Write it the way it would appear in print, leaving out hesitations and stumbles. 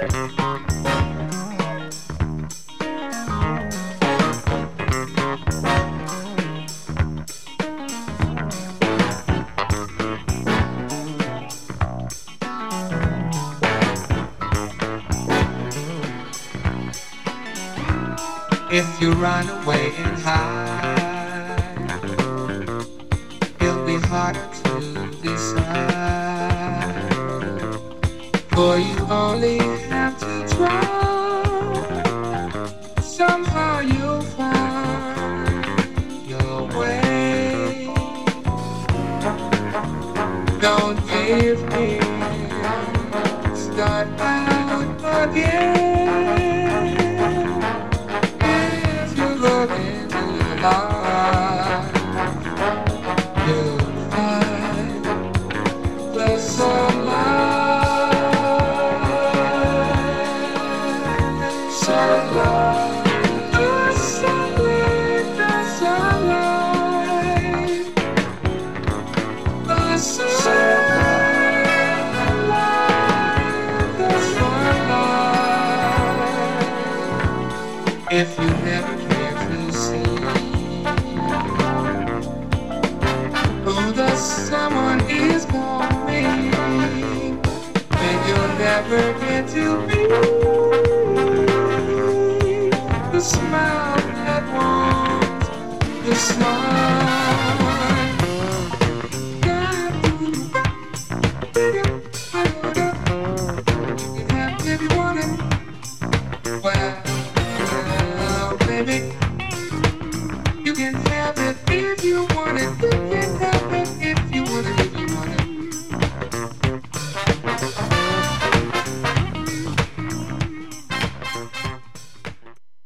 If you run away and hide, it'll be hard to decide. For you only have to try. Somehow you'll find your way. Don't give in. Start out again. Look into your life, you'll find the sunlight, sunlight, the sunlight, the sunlight, the sunlight, the sunlight. If you never who the someone is gonna be, then you'll never get to be the smile that wants the smile.